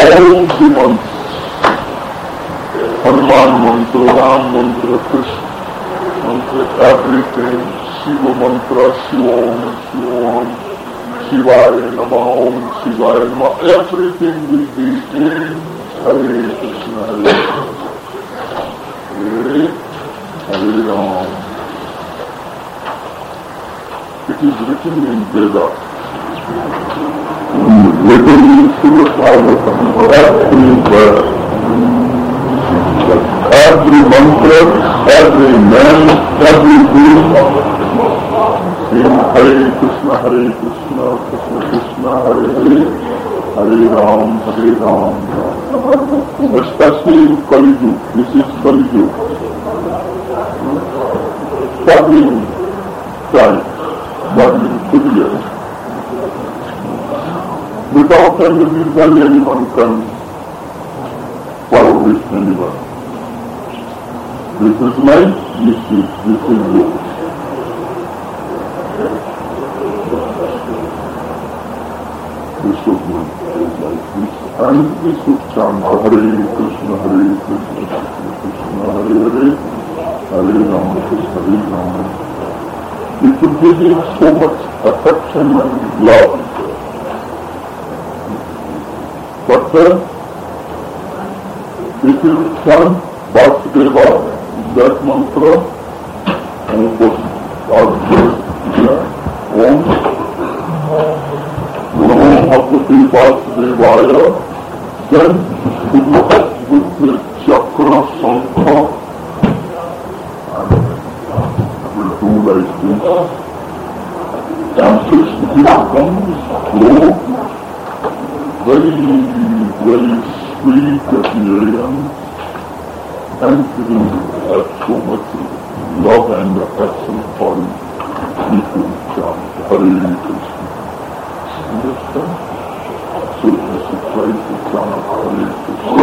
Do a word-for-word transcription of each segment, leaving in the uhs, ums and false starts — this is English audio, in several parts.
all the months. Hanuman mantra, Ram mantra, Krishna mantra, everything, Shiva mantra, Shiva Om, Shiva Om, Shivaya Namah, Om Shivaya Namah, everything will be in Hare Krishna, Hare Hare, Hare Ram. It is written in Veda. Written in Surah Bhagavatam, everywhere. Every mantra, every man, every guru, in Hare Krishna, Hare Krishna, Krishna Krishna, Hare Hare, Hare Ram, Hare Ram. Especially in Kali Yuga, this is Kali Yuga. Struggling time, struggling period. Without any reason, anyone can follow this anyone. This is mine, this is, this is yours. We should do it like this, and we should chant Hare Krishna, Hare Krishna, Krishna Hare Hare, Hare Rama, Krishna Hare Rama. It will give you so much affection and love. But uh, if you chant Vasudeva, that mantra, and put our Om, Namo Bhagavate Vasudevaya, then you look with the chakra sankha, and will do like this. And Krishna becomes slow, very, very sweet appearance, and he has so much love and affection for him. He will chant Hare Krishna. Understand? So this is try to chant Hare Krishna.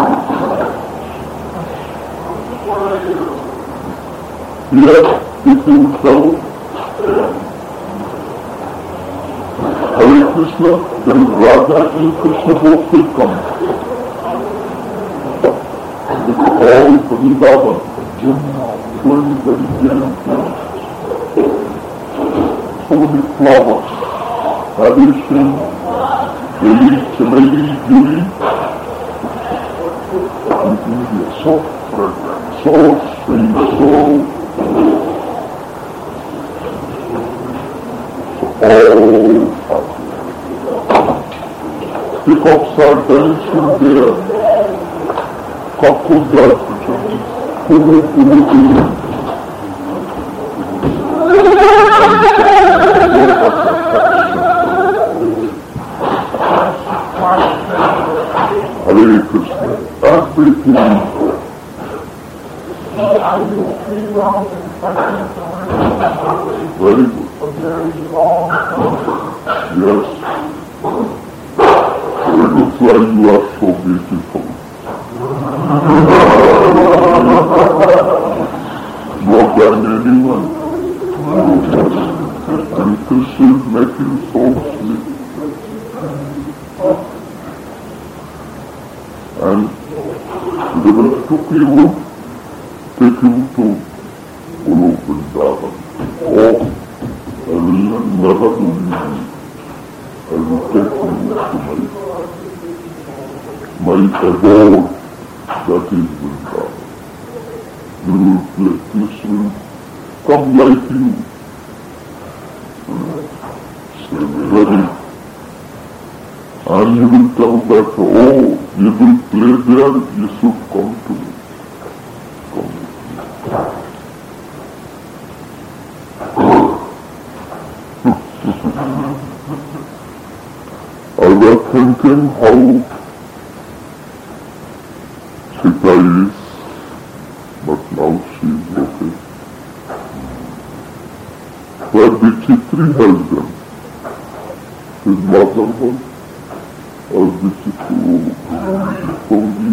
Yes, if you tell Hare Krishna, then Radha and Krishna both will come. All Vrindavan, Jamuna, flowing very gently. So many flowers, addition, lily, chimney, beauty, and India, so fragrant, so sweet, so, so all peacocks are dancing there. Kakuda, Kuru Kuru Kuru. Hare Krishna, everything. Very good. Yes. It looks like you are so beautiful. More than anyone. And Krishna is making so sweet. And they will took you, take you to Guru Vrindavan. Oh, I will never do you. I will take you to my, my abode. That is Vrindavan. You will play, this will come like you. Stay ready. And you will tell that, oh, you will play there, you should come to me. Come to me. I was thinking how Sita is, but now she is okay. Where did Chitri has them? His mother was, or did Chitri only?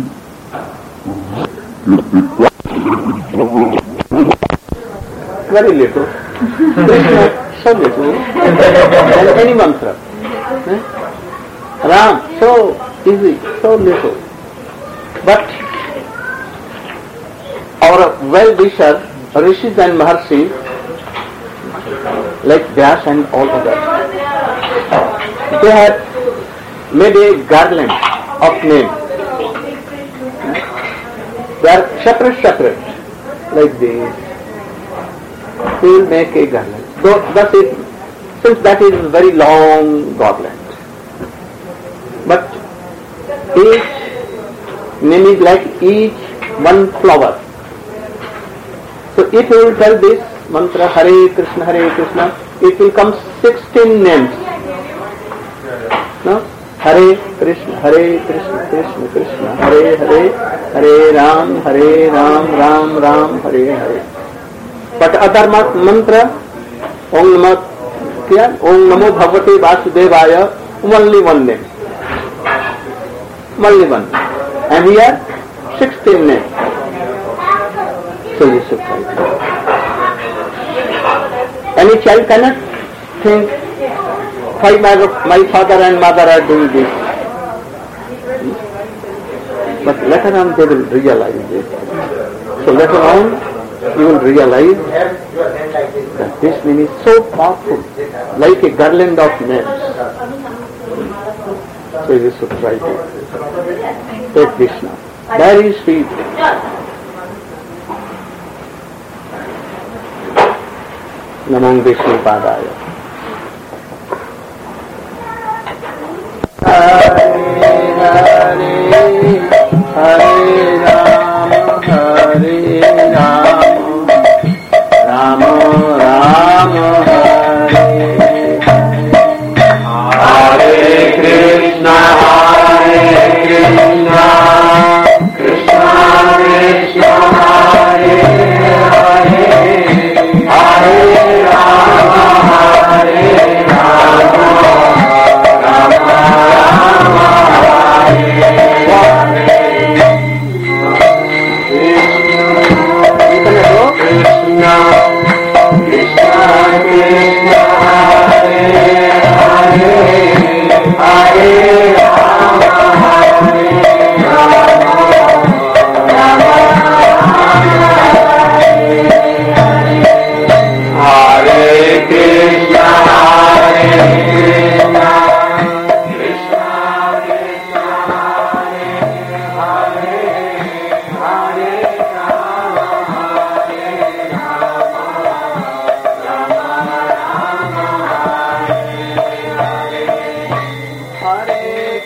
Very little. So little. And any mantra. Eh? Ram, so easy, so little. But our well-wishers, Rishis and Maharshis, like Vyas and all others, they have made a garland of names. They are separate, separate, like this. We will make a garland. So thus it, since that is a very long garland. But each name is like each one flower. So if you will tell this mantra Hare Krishna, Hare Krishna, it will come sixteen names. No? Hare Krishna, Hare Krishna, Krishna Krishna, Hare Hare, Hare Ram, Hare Ram, Ram Ram, Hare Hare. But other mantra, Om Namah, Om Namo Bhagavate Vasudevaya, only one name. Only one. And here, sixteen names. So you should try. Any child cannot think, why my, my father and mother are doing this. But later on they will realize this. So later on you will realize that this name is so powerful, like a garland of names. So you should try to take Krishna. Very sweet. Namo Vishnu Padaya. Hare Hare, Hare Rama, Hare Rama, Rama Rama, Hare Hare Krishna, Hare Krishna, Krishna Krishna, Hare Hare, Hare Rama, Hare Rama, Rama Rama, Hare Krishna, Krishna Krishna, Hare Hare, Hare Rama, Hare Rama, Rama Hare Krishna, Hare Krishna, Krishna Krishna, Hare Hare, Hare Rama, Hare Rama, Rama Rama, Hare Hare, Hare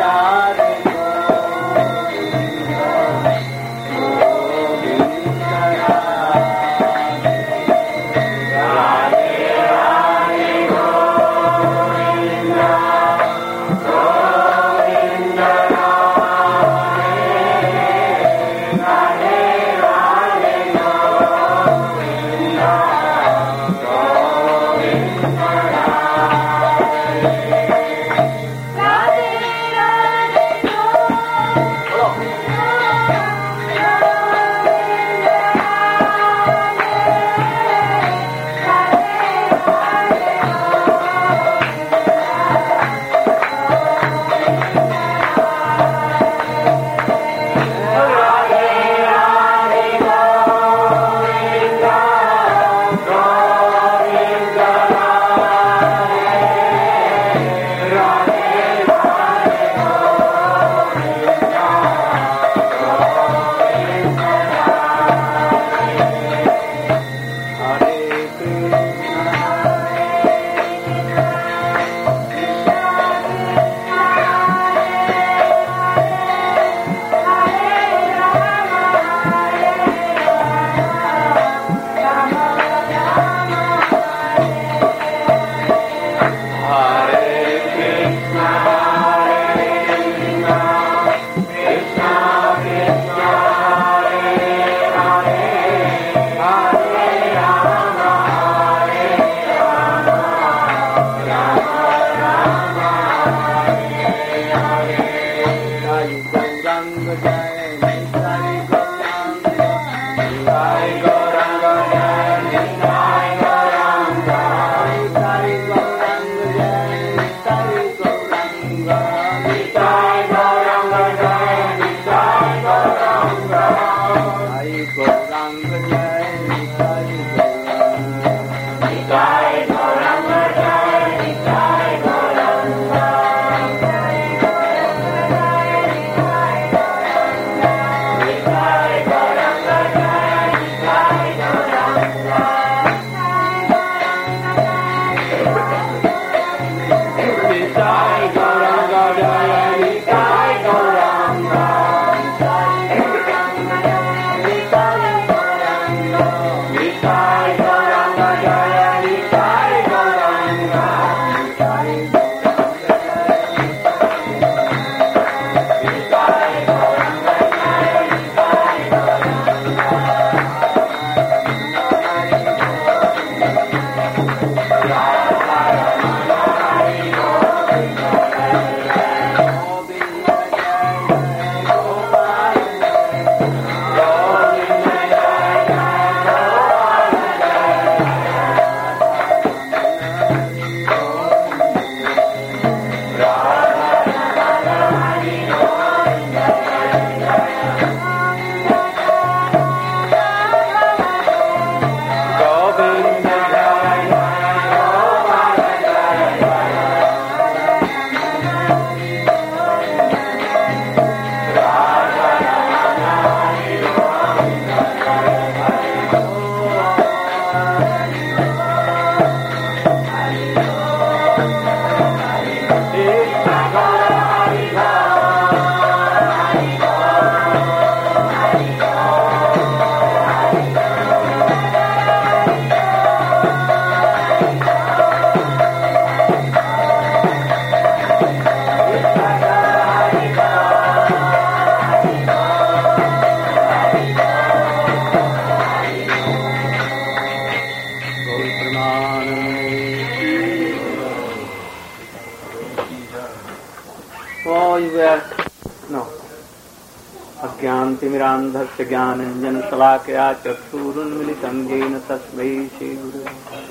अज्ञानतिमिरान्धस्य ज्ञानञ्जनशलाकया चक्षुरुन्मिलितं येन तस्मै श्रीगुरवे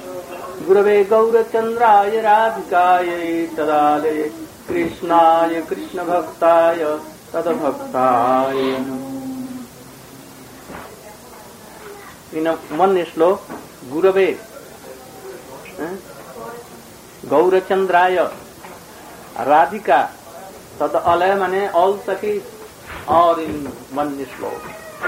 गुरवे गौरचन्द्राय राधिकायै तदालये कृष्णाय कृष्णभक्ताय तद्भक्ताय In a one श्लोक गुरवे गौरचंद्राय राधिका तदालय माने all सखी or in one श्लोक.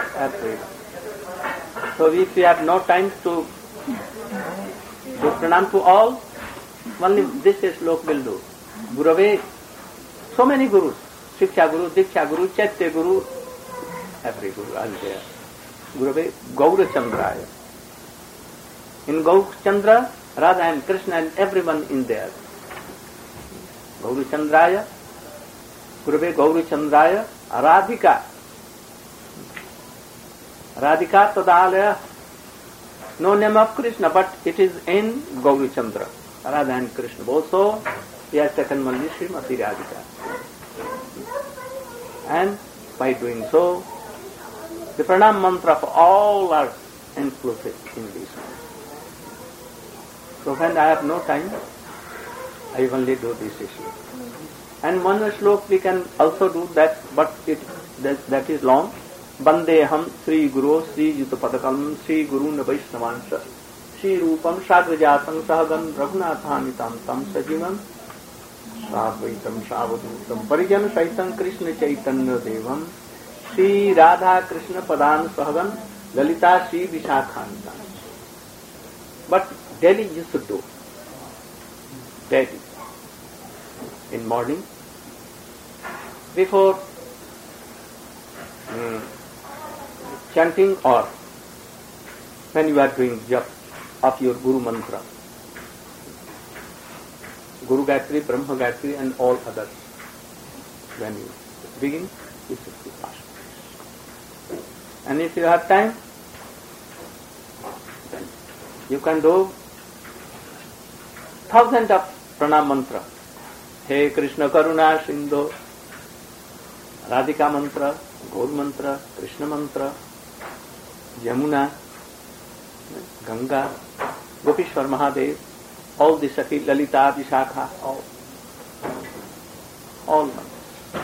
So if we have no time to do pranam to all, only this श्लोक will do. Gurave, so many gurus, Shiksha Guru, Diksha Guru, Chaitya Guru, every Guru are there. Gurave Gaurachandraya. In Gaurachandra, Radha and Krishna and everyone in there. Gaurachandraya, Gurave Gaurachandraya, Radhika. Radhika Tadalaya. No name of Krishna, but it is in Gaurachandra. Radha and Krishna. Also, he has taken only Srimati Radhika. And by doing so, the pranam mantra of all are included in this. So when I have no time, I only do this issue. And one slok we can also do that, but it that, that is long. Bandeham Sri Guru Sri Jutapadakam Sri Guru Vaishnavansha Sri Rupam Sagrajatang Sahagan Raghunathanitam Tam Sajivam Sadvaitam Savadutam Parijan Saitam Krishna Chaitanya Devam Sri Radha Krishna Padan Sahagan Lalita Sri Vishakhantam. But daily you should do. Daily. In morning, before um, chanting or when you are doing jap of your Guru mantra, Guru Gayatri, Brahma Gayatri and all others, when you begin, you should be fast. And if you have time, then you can do thousands of pranam mantra. He Krishna Karuna Sindhu, Radhika mantra, Gaur mantra, Krishna mantra, Yamuna, Ganga, Gopishwar Mahadev, all the Sakhi, Lalita, Vishakha, all, all mantras.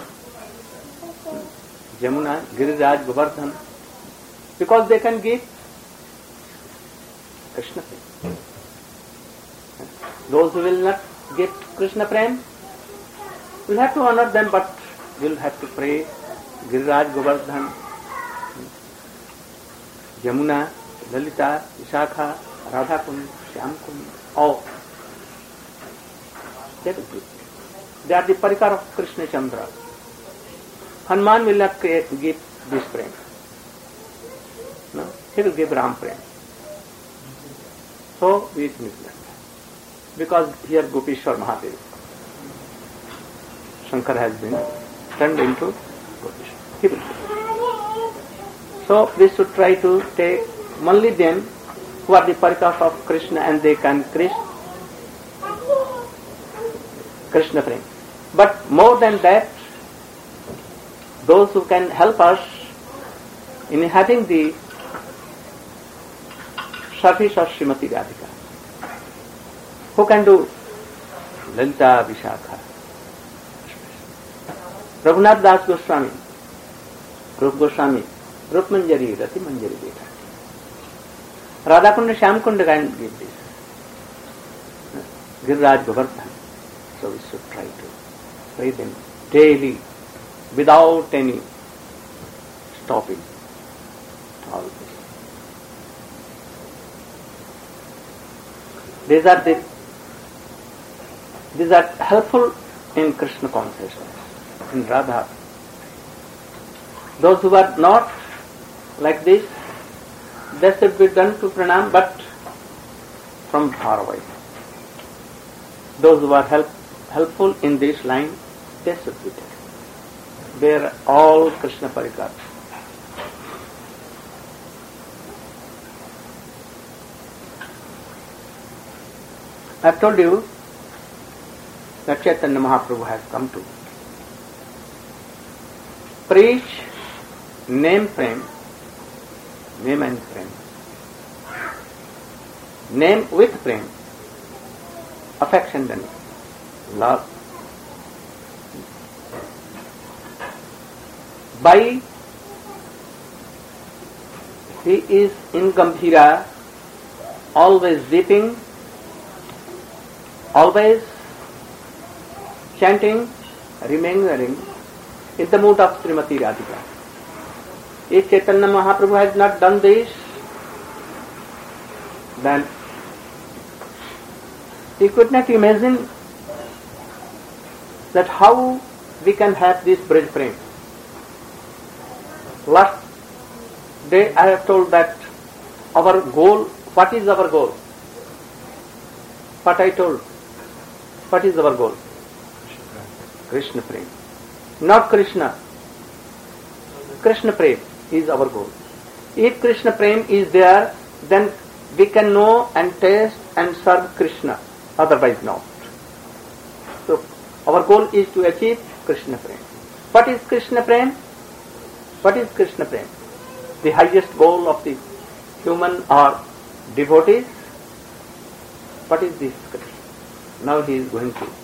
Yamuna, Giriraj, Govardhan, because they can give Krishna Prem. Those who will not get Krishna Prem, we'll have to honor them, but we'll have to pray Giriraj, Govardhan, Yamuna, Lalita, Vishakha, Radha Kund, Shyam Kund, all. They will do. They are the parikar of Krishna Chandra. Hanuman will not create, give this prem. No, he will give Ram prem. So we miss that. Because here Gopishwar Mahadev, Shankar has been turned into Gopishwar. He will do. So we should try to take only them who are the parikars of Krishna and they can Krishna, Krishna prem. But more than that, those who can help us in having the service of Srimati Radhika, who can do Lalita Vishakha, Raghunath Das Goswami, Rup Goswami, Rup Manjari, Rati Manjari Beta. Radha Kunda, Shyam Kunda can give this. Giriraj Govardhan. So we should try to pray them daily without any stopping. All this. These are the these are helpful in Krishna consciousness, in Radha. Those who are not like this, they should be done to pranam, but from far away. Those who are help, helpful in this line, they should be taken. They are all Krishna parikar. I have told you that Chaitanya Mahaprabhu has come to preach name prem, name and prem, name with prem, affection and love. By he is in Gambhira, always dipping, always chanting, remembering in the mood of Srimati Radhika. If Chaitanya Mahaprabhu has not done this, then he could not imagine that how we can have this Braj Prem. Last day I have told that our goal, what is our goal? What I told? What is our goal? Krishna Prem. Not Krishna. Krishna Prem is our goal. If Krishna Prem is there, then we can know and taste and serve Krishna. Otherwise not. So our goal is to achieve Krishna Prem. What is Krishna Prem? What is Krishna Prem? The highest goal of the human or devotees. What is this Krishna? Now he is going to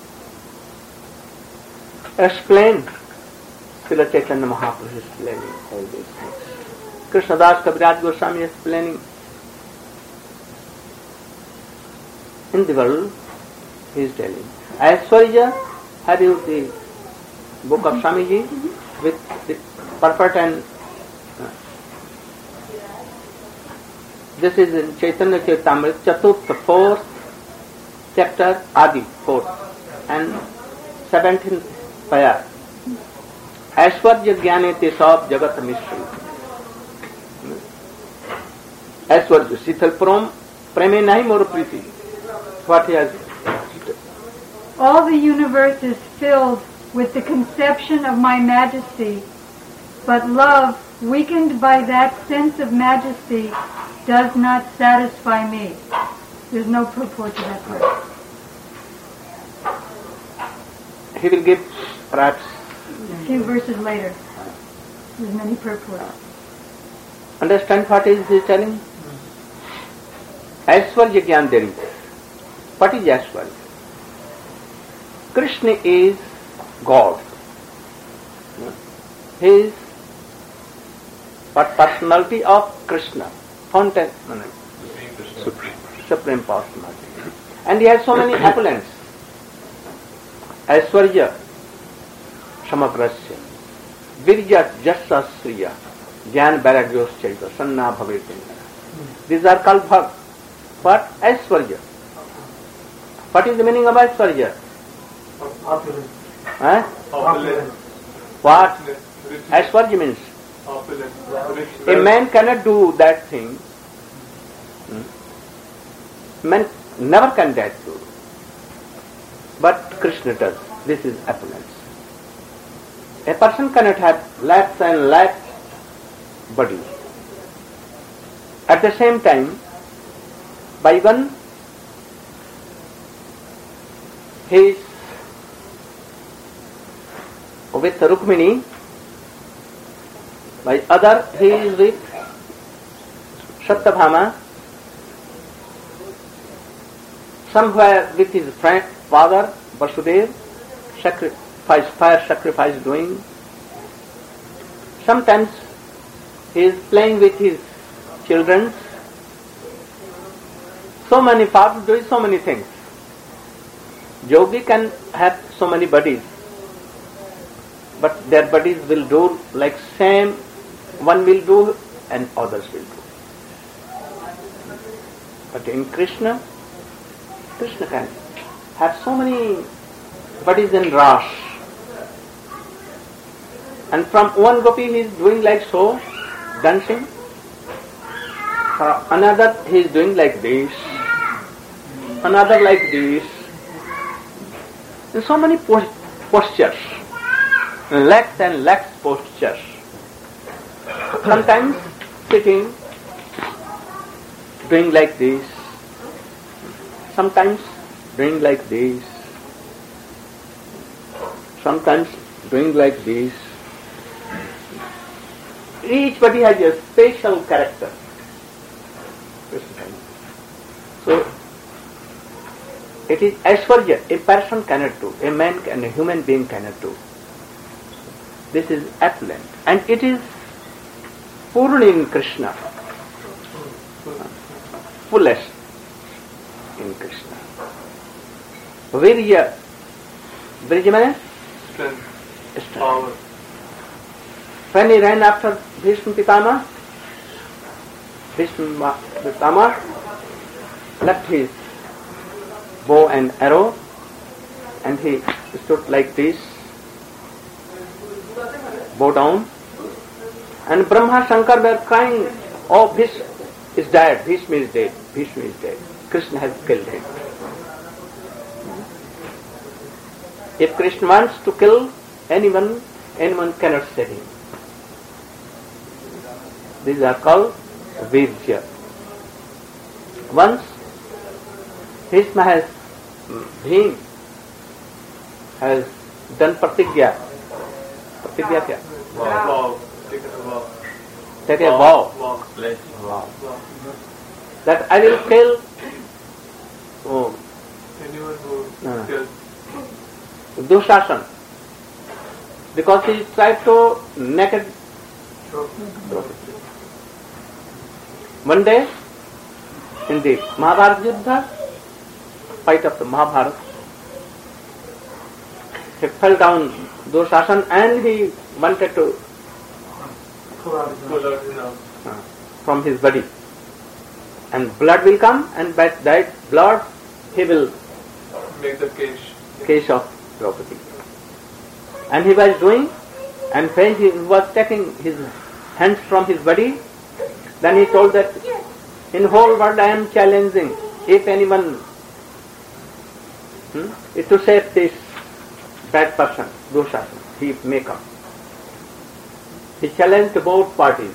explain. Srila Chaitanya Mahaprabhu is explaining all these things. Krishnadas Kaviraj Goswami is explaining. In the world, he is telling. Aishwarya, have you the book of Swamiji with the purport and uh, this is in Chaitanya Charitamrita, Chaturtha, fourth chapter, Adi, fourth, and seventeenth payar. Aishwarya Jnane te sab jagat mystery. Aishwarya, Sital Prom, Preme nahi mor priti. What he has. All the universe is filled with the conception of my majesty, but love, weakened by that sense of majesty, does not satisfy me. There's no purport to that word. He will give perhaps A few verses later. There's many purports. understand what is he telling? Aishwarya Gyan there is. What is Aishwarya? Krishna is God. He is what personality of Krishna, fountain, supreme, supreme personality, and he has so many appellants. Aishwarya, Samaprasya, Virya, Jasasriya, Jnana Vairagyos Chaita, Sanna Bhavetin. These are called bhak. What? Aishwarya. What is the meaning of Aishwarya? Opulence. Huh? Opulence. What? Aishwarya means Opulence. a man cannot do that thing. Hmm? Man never can that do. But Krishna does. This is opulence. A person cannot have lakhs and lakhs body. At the same time, by one, he is with Rukmini, by other he is with Satyabhama, somewhere with his friend, father, Vasudev, sacrifice, fire sacrifice doing. Sometimes he is playing with his children. So many fathers doing so many things. Yogi can have so many bodies, but their bodies will do like same, one will do and others will do. But in Krishna, Krishna can have so many bodies in Ras. And from one gopi he is doing like so, dancing. For another he is doing like this. Another like this. And so many postures. Lakhs and lakhs postures. Sometimes sitting, doing like this. Sometimes doing like this. Sometimes doing like this. Each body has a special character. So, it is Aishwarya, a person cannot do, a man and a human being cannot do. This is opulent. And it is Purna in Krishna. Fullest in Krishna. Virya. Virya means? Strength. Strength. Power. When he ran after Bhishma Pitama, Bhishma Pitama left his bow and arrow and he stood like this bow down. And Brahma Shankar were crying, oh, Bhishma is dead, Bhishma is dead, Bhishma is dead. Krishna has killed him. If Krishna wants to kill anyone, anyone cannot save him. These are called Virya. Once Bhishma has, Bhim has done pratigya. Pratigya kya? Wow. Take a wow. Take a vow. Wow. Wow. That I will kill oh, Anyone who Uh. kills. Dushasan, because he tried to naked Draupadi. One day, in the Mahabharata Yuddha, fight of the Mahabharata, he fell down Dushasan and he wanted to Pull out his arm. uh, from his body. And blood will come, and by that blood he will Make the cage. case of Draupadi. And he was doing, and when he was taking his hands from his body, then he told that in whole world I am challenging, if anyone hmm, is to save this bad person, Dushasan, he may come. He challenged both parties.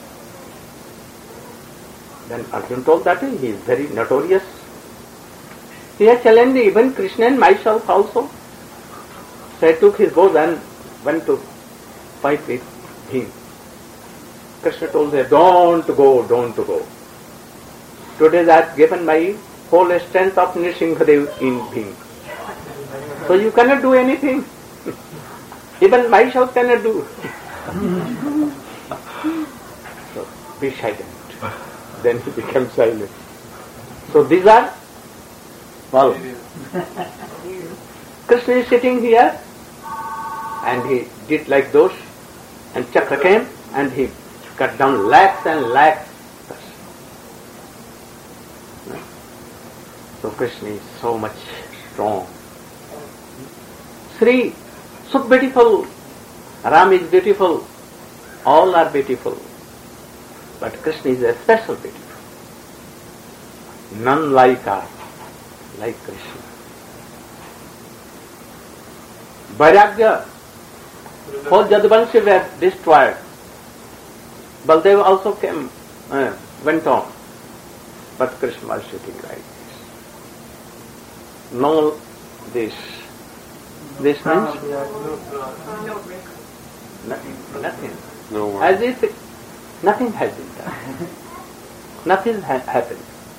Then Arjuna told that he is very notorious. He has challenged even Krishna and myself also. So I took his bow and went to fight with him. Krishna told him, don't go, don't go. Today I have given my whole strength of Nrsimhadev in Bhim. So you cannot do anything. Even myself cannot do. So be silent. Then he became silent. So these are, well, Krishna is sitting here and he did like those, and Chakra came and he cut down lakhs and lakhs. So Krishna is so much strong. Sri, so beautiful. Ram is beautiful. All are beautiful. But Krishna is a special beautiful. None like us, like Krishna. Vairagya, whole Jadvanshi were destroyed. Baldev also came, uh, went on. But Krishna was sitting like this. No this. This means nothing. Nothing. No one. As if nothing has been done. Nothing has happened.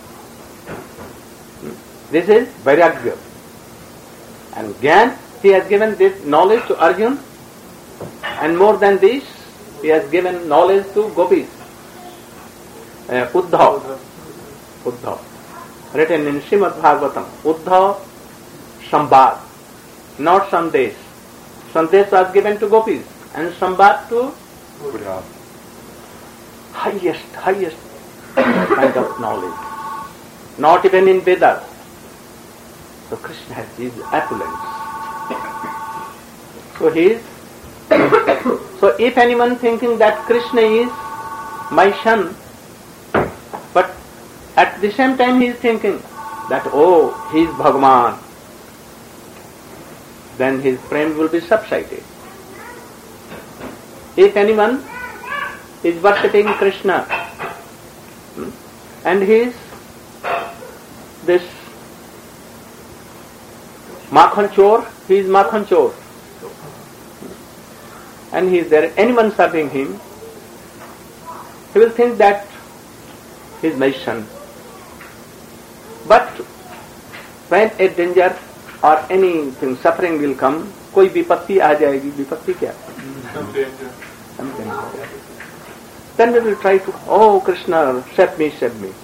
This is Vairagya. And Gyan, he has given this knowledge to Arjuna, and more than this, he has given knowledge to Gopis. Uh, Uddhav. Uddhav. Written in Srimad Bhagavatam. Uddhav Sambad. Not Sandesh. Sandesh was given to Gopis, and Sambad to Buddha. highest, highest kind of knowledge. Not even in Vedas. So Krishna has his opulence. So he is. So if anyone thinking that Krishna is my son, but at the same time he is thinking that, oh, he is Bhagavan, then his prem will be subsided. If anyone is worshipping Krishna and he is this Makhan Chor, he is Makhan Chor, and he is there, anyone serving him, he will think that he is my son. But when a danger or anything, suffering will come, कोई विपत्ति आ जाएगी, विपत्ति क्या? Some danger. Some danger. Then we will try to, oh Krishna, save me, save me.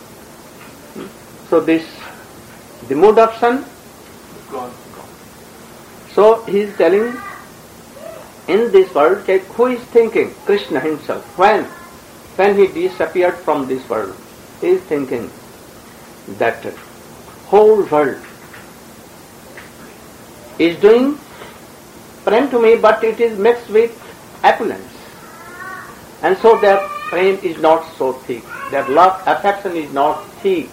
So this, the mood of son. Gone. So he is telling, in this world, that who is thinking? Krishna himself. When? When he disappeared from this world, he is thinking that whole world is doing prem to me, but it is mixed with opulence. And so their prem is not so thick. Their love, affection is not thick.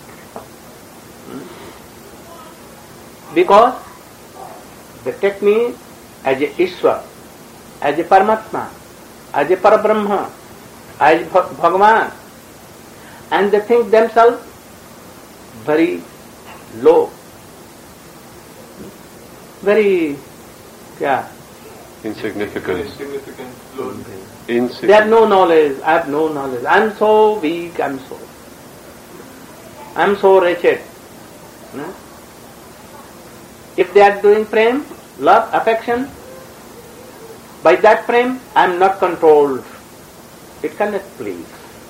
Because they take me as a Ishwar, as a Paramatma, as a Parabrahma, as Bhagavan, and they think themselves very low, very, yeah, insignificant. Insignificant, low. Insignificant. They have no knowledge, I have no knowledge, I am so weak, I am so, I am so wretched. No? If they are doing prem, love, affection, by that prem I am not controlled. It cannot please.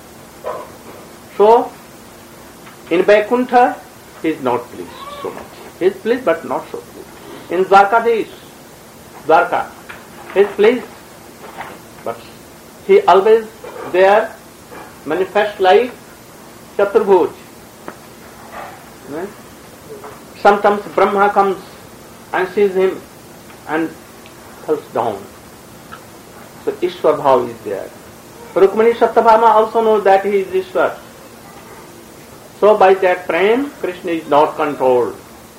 So, in Vaikuntha, he is not pleased so much. He is pleased but not so pleased. In Dwarkadish, Dwarka, he is pleased, but he always there manifests like Chaturbhuj. Right? Sometimes Brahma comes and sees him and falls down. So Ishwar Bhav is there. Rukmini Satyabhama also knows that he is Ishwar. So by that prem, Krishna is not controlled.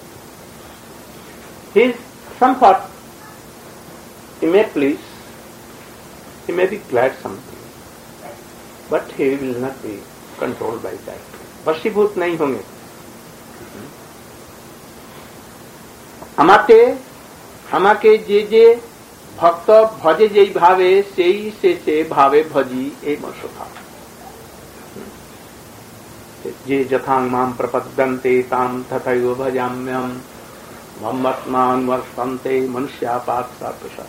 He is somewhat, he may please, he may be glad something, but he will not be controlled by that. Vashibhut nahi honge. আমাকে আমাকে যে যে ভক্ত ভজে যেই ভাবে সেই সে সে ভাবে ভজি এই মশোভা যে যথাং মাম প্রপদ্যন্তে তাম তথৈব ভজাম্যহম মম্মত্মান বর্ষন্তে মনুষ্যা Partha সাত্তসা.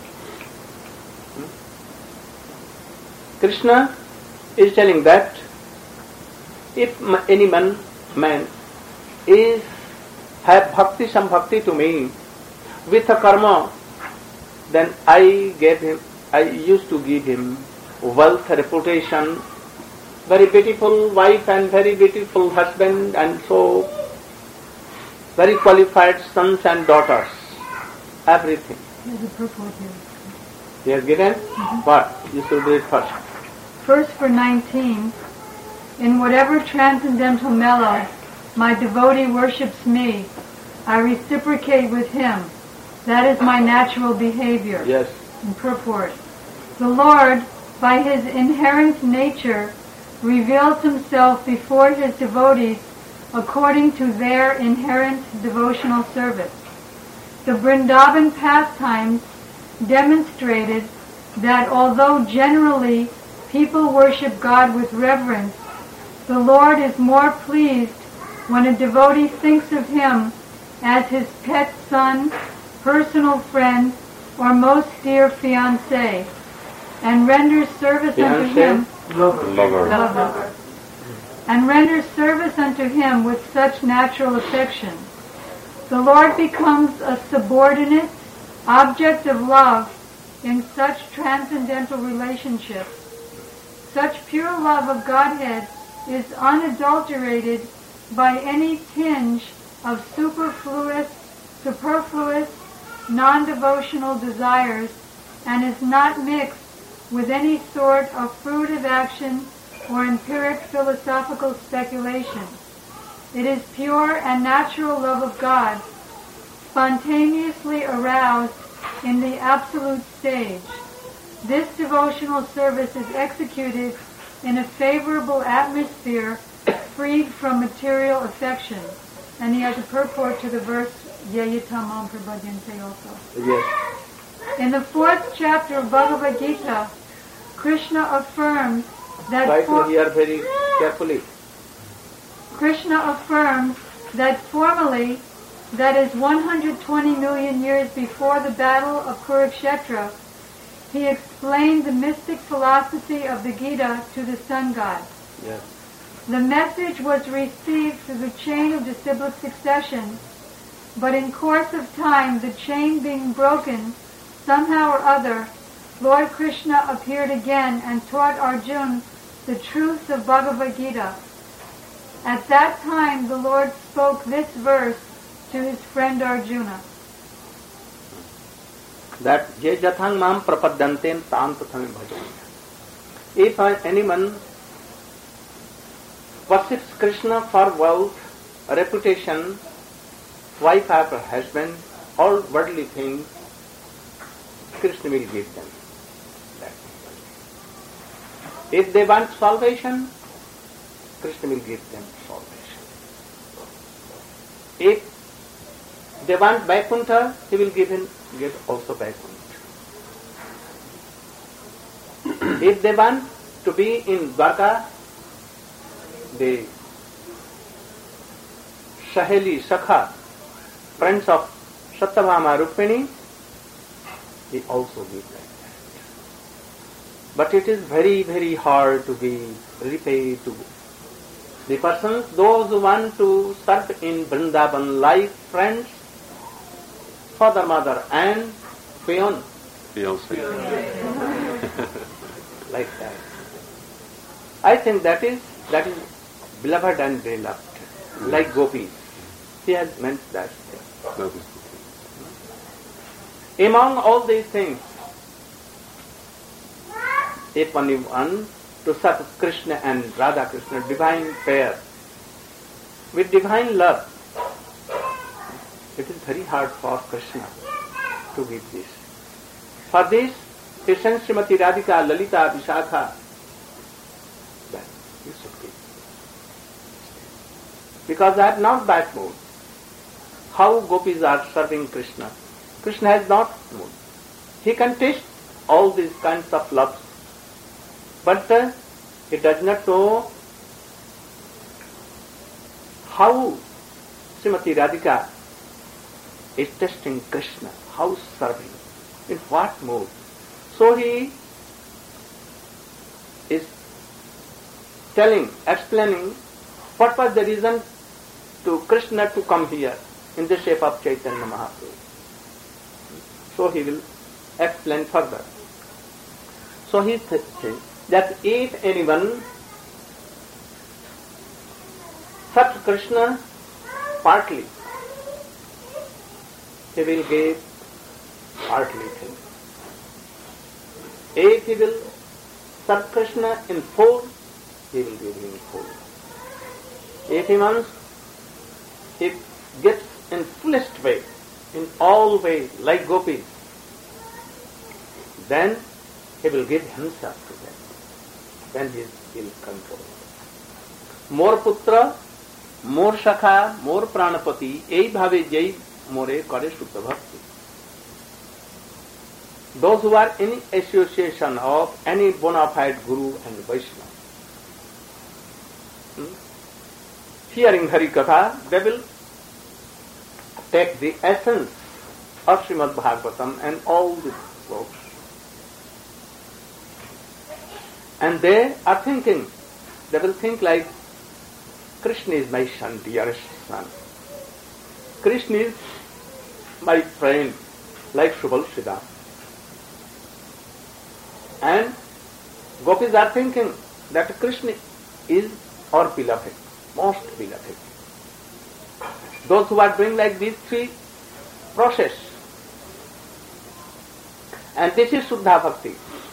Krishna is telling that if any man, man is have bhakti, some bhakti to me with a karma, then I gave him, I used to give him wealth, reputation, very beautiful wife and very beautiful husband, and so very qualified sons and daughters, everything. There's a purport here. He has given Mm-hmm. what? You should do it first. First for nineteen, in whatever transcendental mellow my devotee worships me, I reciprocate with him. That is my natural behavior. Yes. In purport, the Lord, by his inherent nature, reveals himself before his devotees according to their inherent devotional service. The Vrindavan pastimes demonstrated that although generally people worship God with reverence, the Lord is more pleased when a devotee thinks of him as his pet son, personal friend, or most dear fiancé, and renders service unto Fiancé? him Lover. lover, and renders service unto him with such natural affection. The Lord becomes a subordinate object of love in such transcendental relationships. Such pure love of Godhead is unadulterated by any tinge of superfluous, superfluous, non-devotional desires, and is not mixed with any sort of fruitive action or empiric philosophical speculation. It is pure and natural love of God, spontaneously aroused in the absolute stage. This devotional service is executed in a favorable atmosphere, freed from material affection. And he has a purport to the verse, Yayitamam Prabhadyante also. Yes. In the fourth chapter of Bhagavad Gita, Krishna affirms that Try to for- hear very carefully. Krishna affirms that formerly, that is one hundred twenty million years before the battle of Kurukshetra, he explained the mystic philosophy of the Gita to the sun god. Yes. The message was received through the chain of disciplic succession, but in course of time, the chain being broken, somehow or other, Lord Krishna appeared again and taught Arjuna the truths of Bhagavad Gita. At that time, the Lord spoke this verse to his friend Arjuna. that je jathang mam prapadyanten tam tathame bhajanya. If anyone worships Krishna for wealth, reputation, wife or husband, all worldly things, Krishna will give them that. If they want salvation, Krishna will give them salvation. If they want Vaikuntha, he will give him give also Vaikuntha. If they want to be in Dwarka, the Saheli, Sakha, friends of Satyabhama Rukmini, he also gives like that. But it is very, very hard to be repaid to the persons, those who want to serve in Vrindavan like friends, father, mother and peon. Beyonce. Like that. I think that is that is beloved and beloved, like gopis. He has meant that. That is Among all these things, if one wants to serve Krishna and Radha Krishna, divine pair, with divine love, it is very hard for Krishna to give this. For this, he sent Srimati Radhika, Lalita, Vishakha, that you should give. Because they are not that mood. How gopis are serving Krishna? Krishna has not mood. He can taste all these kinds of loves, but uh, he does not know how Srimati Radhika is testing Krishna, how serving, in what mood. So he is telling, explaining what was the reason to Krishna to come here in the shape of Chaitanya Mahaprabhu. So he will explain further. So he th- says that if anyone serves Krishna partly, he will give partly things. If he will serve Krishna in full, he will give him full. If he wants, he gives in fullest way, in all ways, like gopis, then he will give himself to them. Then he will control. More putra, more shakha, more pranapati, ei bhave jai more kare sutta bhakti. Those who are in association of any bona fide Guru and Vaishnava, hmm? hearing Hari Katha, they will take the essence of Srimad Bhagavatam and all the books. And they are thinking, they will think like, Krishna is my son, dearest son. Krishna is my friend, like Subal Siddha. And gopis are thinking that Krishna is our beloved, most beloved. Those who are doing like these three process, and this is Suddha Bhakti.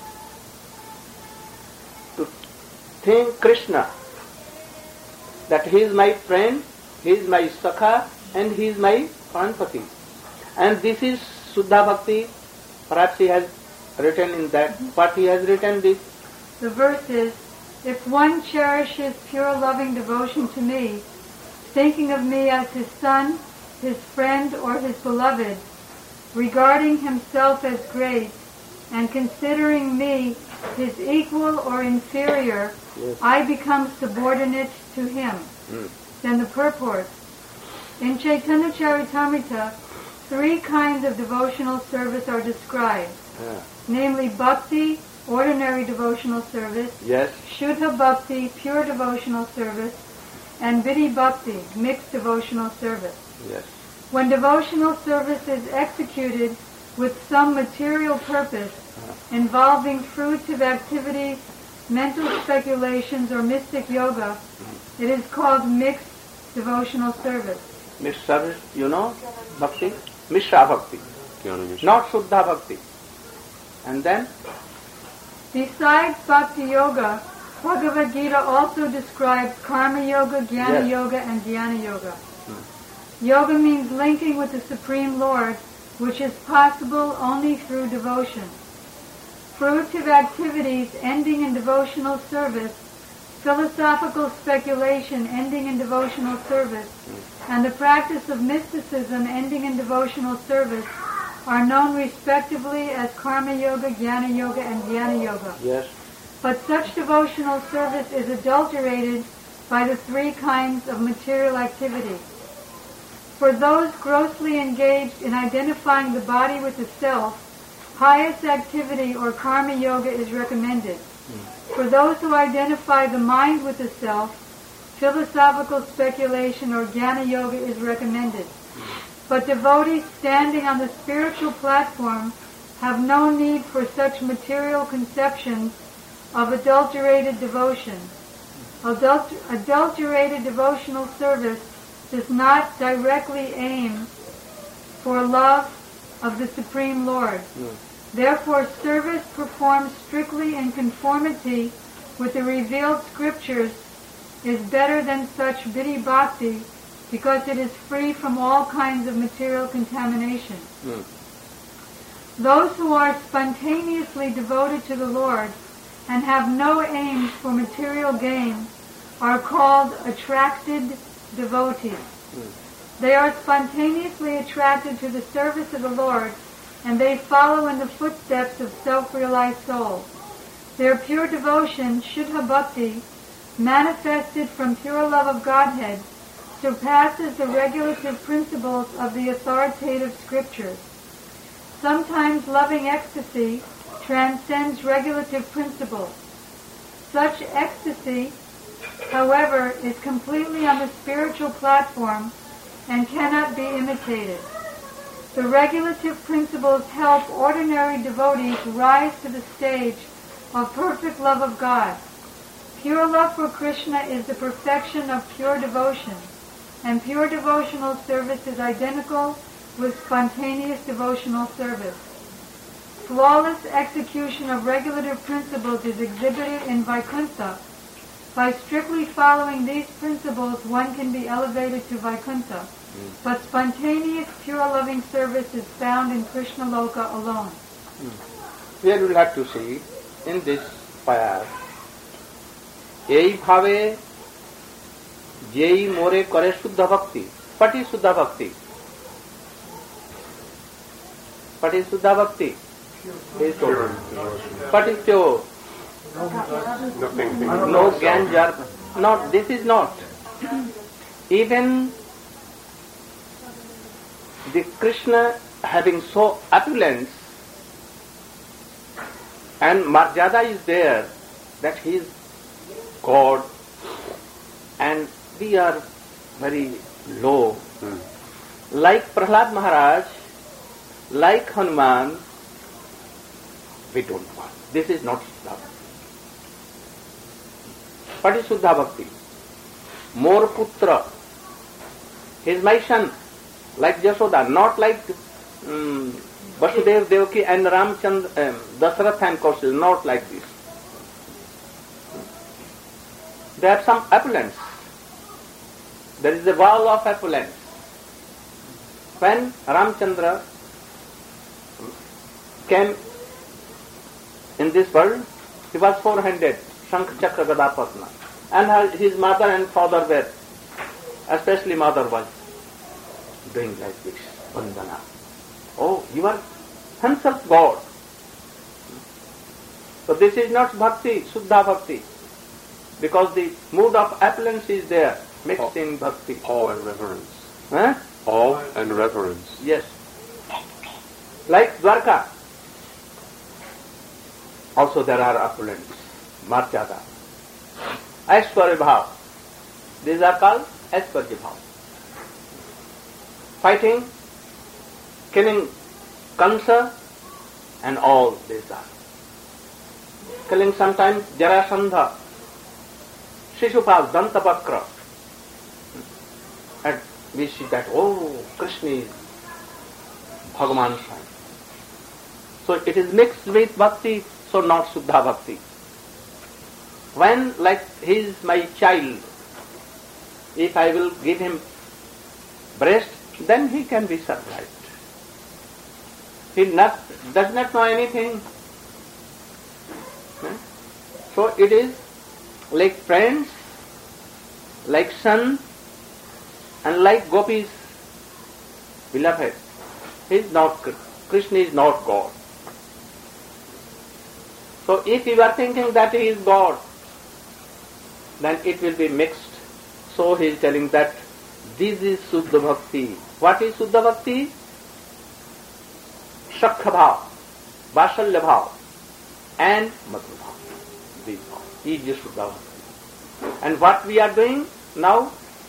To think Krishna, that he is my friend, he is my Sakha, and he is my Pranpati. And this is Suddha Bhakti. Perhaps he has written in that, what he has written this. The verse is, if one cherishes pure loving devotion to me, thinking of me as his son, his friend, or his beloved, regarding himself as great, and considering me his equal or inferior, Yes. I become subordinate to him. Mm. Then the purport. In Chaitanya Charitamrita, three kinds of devotional service are described, Yeah. namely bhakti, ordinary devotional service, Yes. Shuddha Bhakti, pure devotional service, and Vidhi Bhakti, mixed devotional service. Yes. When devotional service is executed with some material purpose involving fruitive activities, mental speculations, or mystic yoga, it is called mixed devotional service. Mixed service, you know, bhakti? Mishra bhakti. Jnana Mission. not Shuddha Bhakti. And then, Besides Bhakti Yoga, Bhagavad Gita also describes Karma Yoga, Jnana Yes. Yoga, and Dhyana Yoga. Yoga means linking with the Supreme Lord, which is possible only through devotion. Fruitive activities ending in devotional service, philosophical speculation ending in devotional service, and the practice of mysticism ending in devotional service are known respectively as Karma Yoga, Jnana Yoga, and Dhyana Yoga. yes, But such devotional service is adulterated by the three kinds of material activity. For those grossly engaged in identifying the body with the self, pious activity or karma yoga is recommended. For those who identify the mind with the self, philosophical speculation or jnana yoga is recommended. But devotees standing on the spiritual platform have no need for such material conceptions of adulterated devotion. Adult- adulterated devotional service does not directly aim for love of the Supreme Lord. Therefore, service performed strictly in conformity with the revealed scriptures is better than such vidhi bhakti because it is free from all kinds of material contamination. Mm. Those who are spontaneously devoted to the Lord and have no aims for material gain are called attracted devotees. They are spontaneously attracted to the service of the Lord, and they follow in the footsteps of self-realized souls. Their pure devotion, Shuddha Bhakti, manifested from pure love of Godhead, surpasses the regulative principles of the authoritative scriptures. Sometimes loving ecstasy transcends regulative principles. Such ecstasy, however, is completely on the spiritual platform and cannot be imitated. The regulative principles help ordinary devotees rise to the stage of perfect love of God. Pure love for Krishna is the perfection of pure devotion, and pure devotional service is identical with spontaneous devotional service. Flawless execution of regulative principles is exhibited in Vaikuntha. By strictly following these principles, one can be elevated to Vaikuntha. Mm. But spontaneous, pure loving service is found in Krishna Loka alone. Mm. Here we will have to see in this fire, এই ভাবে যেই মোরে করে শুদ্ধ ভক্তি, what is শুদ্ধ ভক্তি? What is শুদ্ধ ভক্তি? What is pure? Nothing. No ganja. Not, this is not. Even the Krishna having so opulence and Marjada is there that he is God and we are very low. Hmm. Like Prahlad Maharaj, like Hanuman, we don't want. This is not Shuddha. What is Shuddha Bhakti? More Putra. He is my son, like Jashoda, not like um, Vasudev Devaki and Ramchandra, um, Dasarath and Kaushal, not like this. They have some opulence. There is a wall of opulence. When Ramchandra came in this world, he was four-handed, Shankh Chakra Gada Padma. And her, his mother and father were, especially mother was doing like this, Vandana. Oh, you are himself God. So this is not bhakti, Shuddha Bhakti. Because the mood of opulence is there, mixed Awe. in bhakti. Awe and reverence. Huh? Awe and reverence. Yes. Like Dwarka. Also there are opulence, Marjada. Aishwarya Bhav. These are called Aishwarya Bhav. Fighting, killing Kansa, and all these are. Killing sometimes Jarasandha, Shishupal, Dantavakra. And we see that, oh, Krishna is Bhagavan's son. So it is mixed with bhakti, so not Suddha bhakti. When, like, he is my child, if I will give him breast, then he can be survived. He not, does not know anything. So it is like friends, like son, and like gopis, beloved. He is not, Krishna is not God. So if you are thinking that he is God, then it will be mixed. So he is telling that this is Suddha Bhakti. What is Suddha Bhakti? Shakha Bhav, Vasalya Bhav, and Madhur Bhav. These is the Suddha Bhakti. And what we are doing now?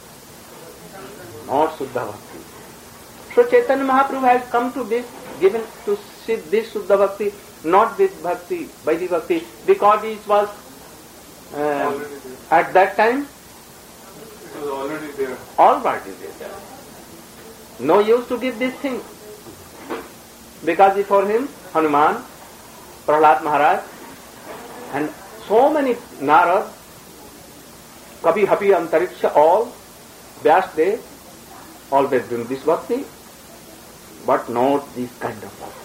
Not Suddha Bhakti. So Chaitanya Mahaprabhu has come to this, given to see this Suddha Bhakti, not this Bhakti, Vaidhi Bhakti, because it was uh, at that time It was already there. already there. No use to give this thing. Because before him, Hanuman, Prahlad Maharaj, and so many Narad, Kavi, Hapi, Antariksha, all, Vyasdev, always doing this bhakti, but not this kind of bhakti.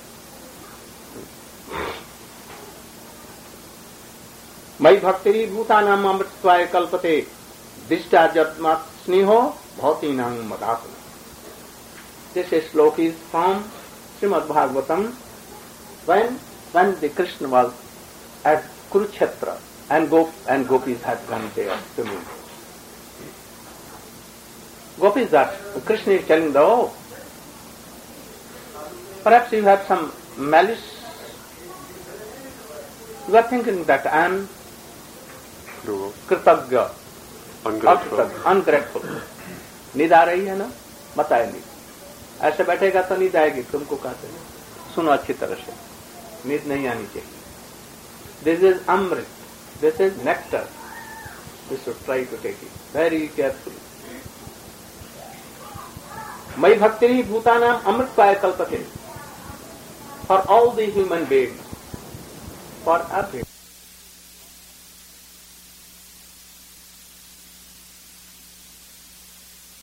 Mai bhaktiri bhutanam amritvaya kalpate dishta jatmat sneho bhautinam madatana. This slok is from Srimad Bhagavatam, when when the Krishna was at Kurukshetra and Gop and gopis had gone there to meet. Gopis are, Krishna is telling them, oh, perhaps you have some malice. You are thinking that I am कृतज्ञ, Ungrateful. ungrateful. नींद आ रही है ना? बताए नहीं. ऐसे बैठेगा तो नींद आएगी. तुमको कहते हैं सुनो अच्छी तरह से, नींद नहीं आनी चाहिए. This is amrit, this is nectar. We should try to take it very carefully. Mai bhaktiri bhutanam amritpaya kalpate. For all the human beings, for everyone.